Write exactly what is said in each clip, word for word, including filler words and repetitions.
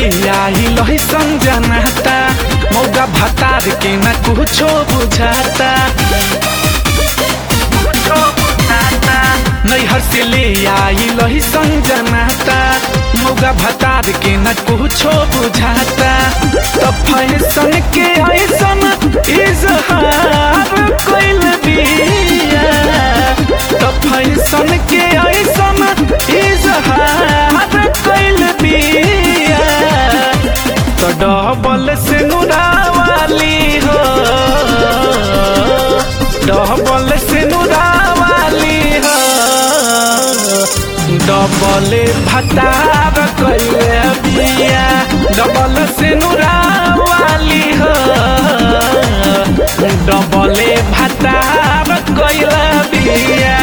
आई लही संजनाता मौगा भतार के न कुछो बुझाता नैहर से ले आई लही संजनाता मौगा भतार के न कुछो बुझाता तो फैशन के ऐसन इजहार कइल बिया तो फैशन के ऐसन इजहार कइल बिया तो डबल से नुरावाली हो डबल से नुरावाली हो डबल भतार कइले बिया डबल से नुरावाली हो डबल भतार कइले बिया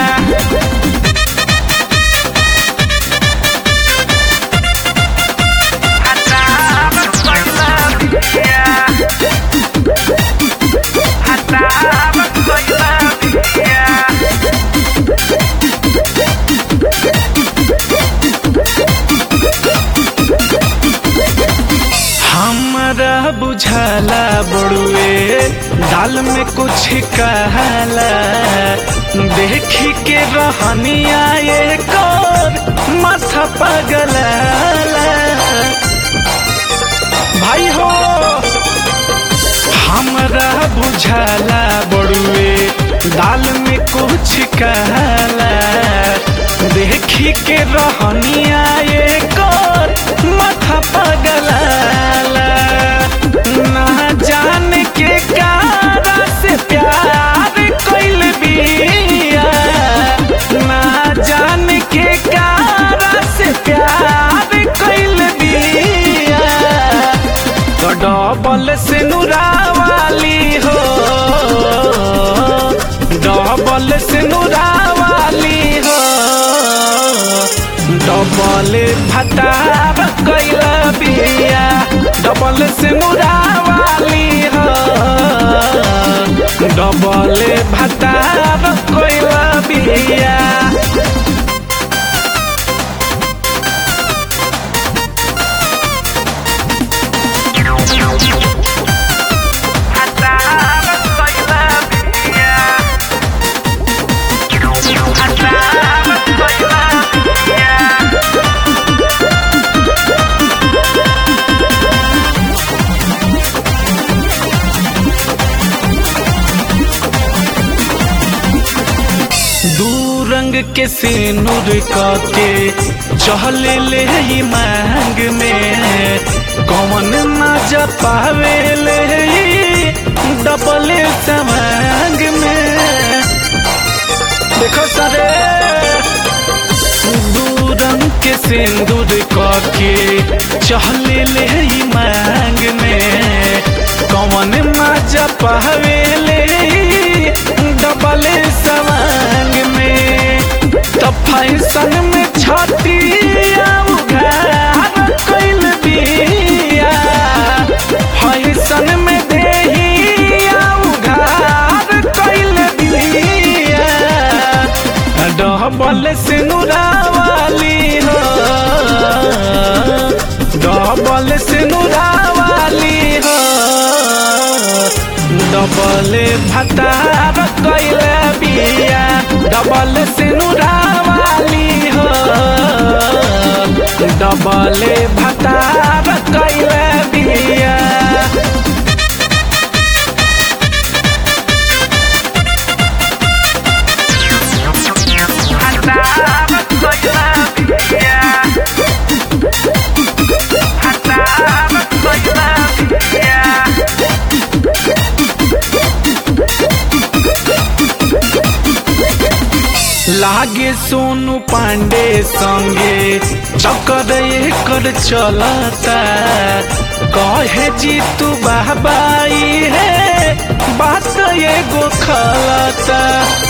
हमरा बुझाला बड़ुए दाल में कुछ कहला देखी के रहनिया ये कर माथा पगलाला भाई हो हमरा बुझाला बड़ुए दाल में कुछ कहला देखी के रहनिया ये कर माथा पगलाला ना जान के कारा से प्यार कइल बिया ना जान के कारा से प्यार कइल बिया तो डबल से नुरावाली हो डबल से नुरावाली हो डबल भतार कइल बिया डबल से नुरावाली हो डबल भतार कइल बिया दू रंग के सिनुर के चहल ले ही मांग में कौन ना जपावे ले डबल समांग में देखो सरे दू रंग के सिंदूर के चहल ले ही मांग में कौन ना जपावे ले डबल समांग में तो फैशन में छतिया उघार कइल बिया फैशन में देहिया उघार कइल बिया डबल से नुरावाली हो डबल से नुरावाली हो डबल भतार कइल बिया डबल से नुरावाली हो डबल भतार कइल बिया लागे सोनू पांडे संगे चक्कर एकर चलता कहे जीतू बाबाई है बात एगो खलता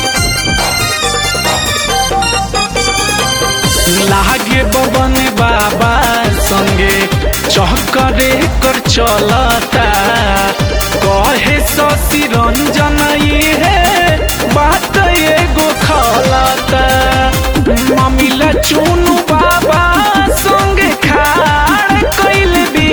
लागे बबन बाबा संगे चक्कर एकर चलता कहे शशि रंजन है बात एगो खलता ममिला चुनु बाबा संगे खाड़ कइल भी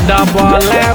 डबल